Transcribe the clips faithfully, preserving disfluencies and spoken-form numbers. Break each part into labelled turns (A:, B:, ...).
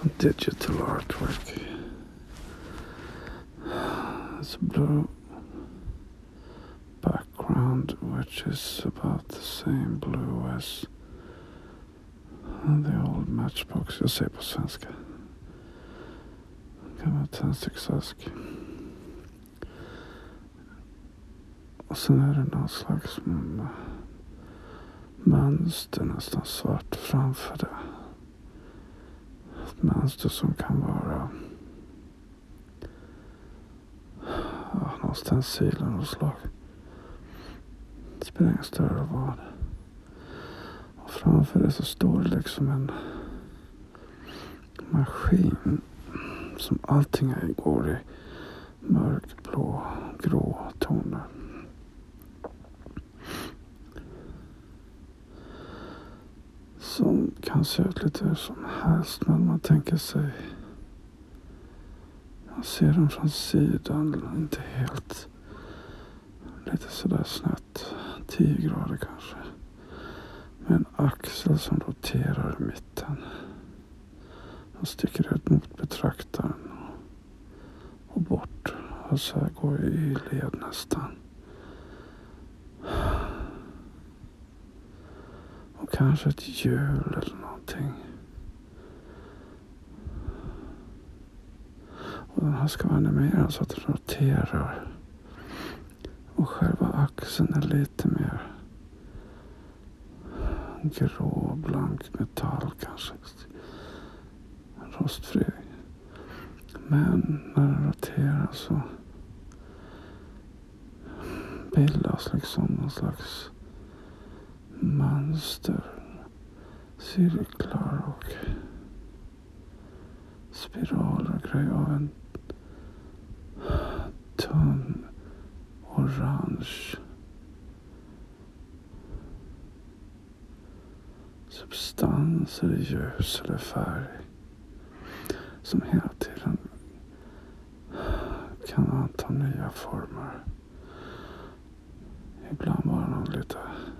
A: some digital artwork. It's a blue background which is about the same blue as the old matchbox. Jag säger på svenska. Gammal tändsticksask. Och sen är det någon slags mönster nästan svart framför det. Ett mönster som kan vara ja, någon stencil av något slag. Det spelar ingen större roll vad. Och framför det så står det liksom en maskin som allting är går i mörkblå, grå toner. Som kan se ut lite som helst, men man tänker sig, man ser den från sidan, inte helt, lite sådär snett, tio grader kanske, med en axel som roterar i mitten och sticker ut mot betraktaren och bort, och så här går i led nästan. Och kanske ett hjul eller någonting. Och den här ska vara animerad så att den roterar. Och själva axeln är lite mer grå, blank metall kanske. Rostfri. Men när den roterar så bildas liksom någon slags mönster, cirklar och spiraler och grejer av en tunn orange substans eller ljus eller färg som hela tiden kan anta nya former. Ibland bara någon lite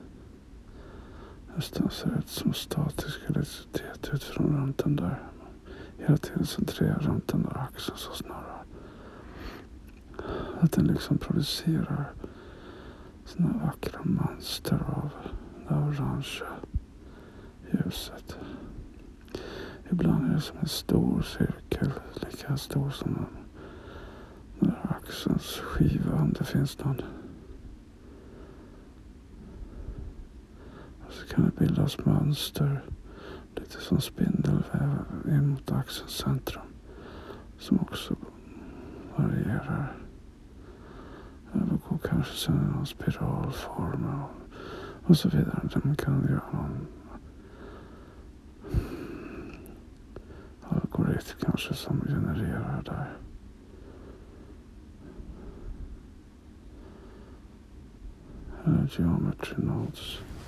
A: nästan ser ut som statisk elektricitet utifrån runt den där. Hela tiden centrerar runt den där axeln så snarare. Att den liksom producerar såna vackra mönster av det orangea ljuset. Ibland är det som en stor cirkel, lika stor som den där axelns skiva, om det finns någon. Så kan det bildas mönster, lite som spindelväv in mot axelns centrum, som också varierar. Övergår kanske sen någon spiralform och, och så vidare. Den kan göra någon algoritm kanske som genererar där. Eller geometry nodes.